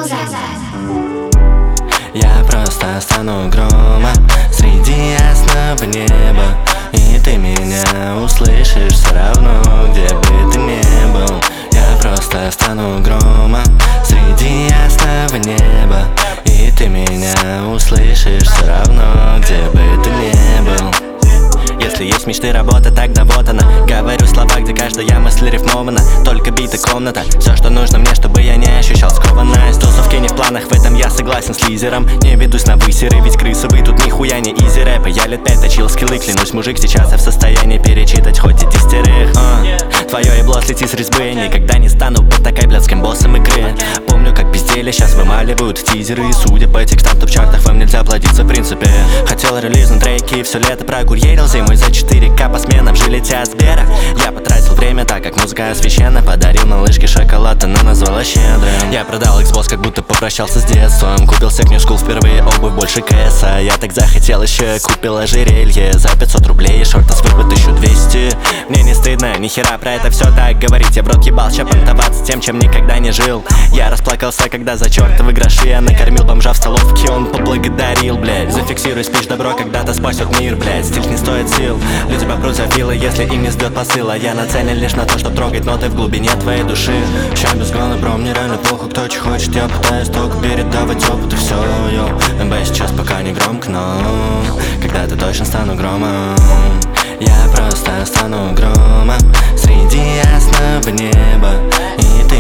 Я просто стану громом среди ясного неба, и ты меня услышишь все равно, где бы ты ни был. Я просто стану громом среди ясного неба, и ты меня услышишь все равно, где бы ты ни был. Если есть мечты, работа, тогда вот она. Говорю слова, где каждая мысль рифмована. Только бита комната, все, что нужно мне, чтобы я не ощущал скованность. Тусовки не в планах, в этом я согласен с лизером. Не ведусь на высеры, ведь крысы вы тут нихуя не изи рэпа. Я лет 5 точил скиллы, клянусь, мужик, сейчас я в состоянии перечитать хоть и 10. Твое ебло слети с резьбы, никогда не стану быть такой блядским боссом игры. Помню, как пиздели, сейчас вымаливают тизеры. И судя по текстам в топ-чартах, вам нельзя плодиться в принципе. Хотел релизнуть треки, все лето прогурьерил зимой за 4К по сменам, жилете от Сбера. Я потратил время, так как музыка священна. Подарил малышке шоколад, она назвала щедрым. Я продал Xbox, как будто попрощался с детством. Купил себе New School впервые, обувь больше кэса. Я так захотел еще, купил ожерелье за 500 рублей, шорты с вырубы 1200. Мне не стыдно, нихера про это все так говорить. Я в рот ебал, ща понтоваться тем, чем никогда не жил. Я расплакался, когда за чертовы гроши я накормил бомжа в столовке, он поблагодарил, блядь. Зафиксируй спич, добро когда-то спасет мир, блядь. Стиль не стоит сил, люди попрут за вилы, если им не сбьет посыл. А я нацелен лишь на то, что трогать ноты в глубине твоей души. Ща без гона, бро, мне реально плохо, кто че хочет. Я пытаюсь только передавать опыт и все, йо. МБ сейчас пока не громко, но когда-то точно стану громом. Я просто стану громом среди ясного неба, и